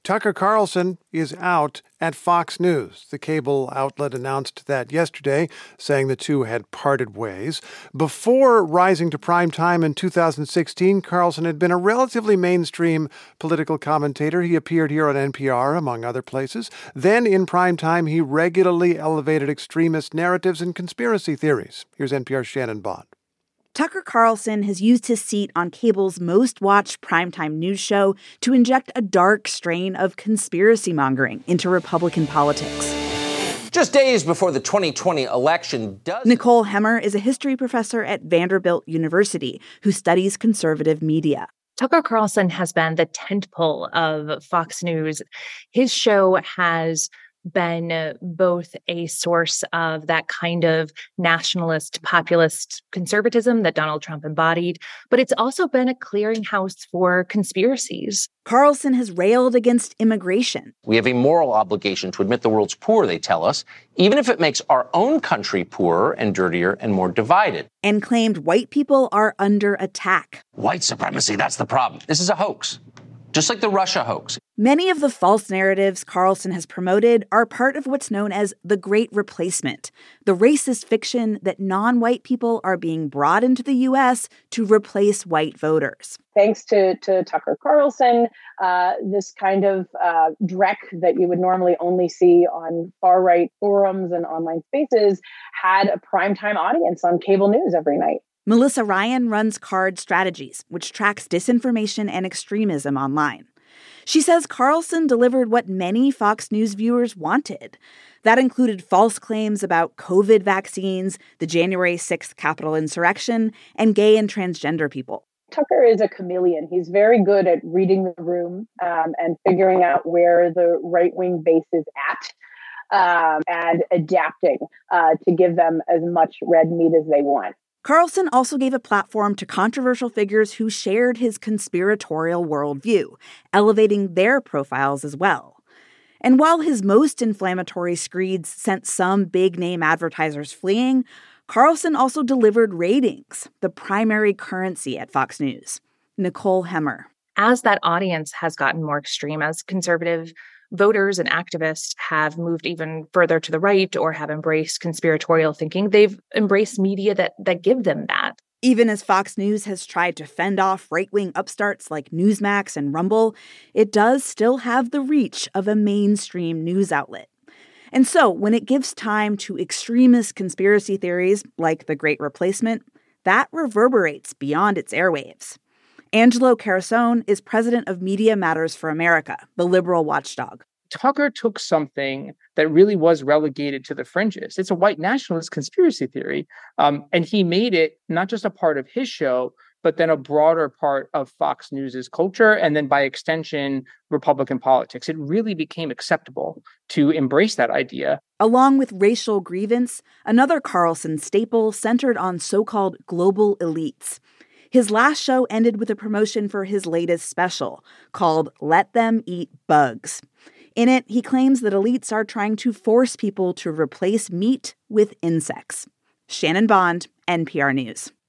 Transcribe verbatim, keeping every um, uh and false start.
Tucker Carlson is out at Fox News. The cable outlet announced that yesterday, saying the two had parted ways. Before rising to primetime in two thousand sixteen, Carlson had been a relatively mainstream political commentator. He appeared here on N P R, among other places. Then, in primetime, he regularly elevated extremist narratives and conspiracy theories. Here's N P R's Shannon Bond. Tucker Carlson has used his seat on cable's most-watched primetime news show to inject a dark strain of conspiracy-mongering into Republican politics. Just days before the twenty twenty election, does... Nicole Hemmer is a history professor at Vanderbilt University who studies conservative media. Tucker Carlson has been the tentpole of Fox News. His show has been both a source of that kind of nationalist, populist conservatism that Donald Trump embodied, but it's also been a clearinghouse for conspiracies. Carlson has railed against immigration. We have a moral obligation to admit the world's poor, they tell us, even if it makes our own country poorer and dirtier and more divided. And claimed white people are under attack. White supremacy, that's the problem. This is a hoax. Just like the Russia hoax. Many of the false narratives Carlson has promoted are part of what's known as the Great Replacement, the racist fiction that non-white people are being brought into the U S to replace white voters. Thanks to, to Tucker Carlson, uh, this kind of uh, dreck that you would normally only see on far-right forums and online spaces had a primetime audience on cable news every night. Melissa Ryan runs Card Strategies, which tracks disinformation and extremism online. She says Carlson delivered what many Fox News viewers wanted. That included false claims about COVID vaccines, the January sixth Capitol insurrection, and gay and transgender people. Tucker is a chameleon. He's very good at reading the room um, and figuring out where the right-wing base is at um, and adapting uh, to give them as much red meat as they want. Carlson also gave a platform to controversial figures who shared his conspiratorial worldview, elevating their profiles as well. And while his most inflammatory screeds sent some big-name advertisers fleeing, Carlson also delivered ratings, the primary currency at Fox News. Nicole Hemmer. As that audience has gotten more extreme, as conservative voters and activists have moved even further to the right or have embraced conspiratorial thinking, they've embraced media that that give them that. Even as Fox News has tried to fend off right-wing upstarts like Newsmax and Rumble, it does still have the reach of a mainstream news outlet. And so when it gives time to extremist conspiracy theories like the Great Replacement, that reverberates beyond its airwaves. Angelo Carasone is president of Media Matters for America, the liberal watchdog. Tucker took something that really was relegated to the fringes. It's a white nationalist conspiracy theory. Um, and he made it not just a part of his show, but then a broader part of Fox News's culture, and then by extension, Republican politics. It really became acceptable to embrace that idea. Along with racial grievance, another Carlson staple centered on so-called global elites. His last show ended with a promotion for his latest special, called Let Them Eat Bugs. In it, he claims that elites are trying to force people to replace meat with insects. Shannon Bond, N P R News.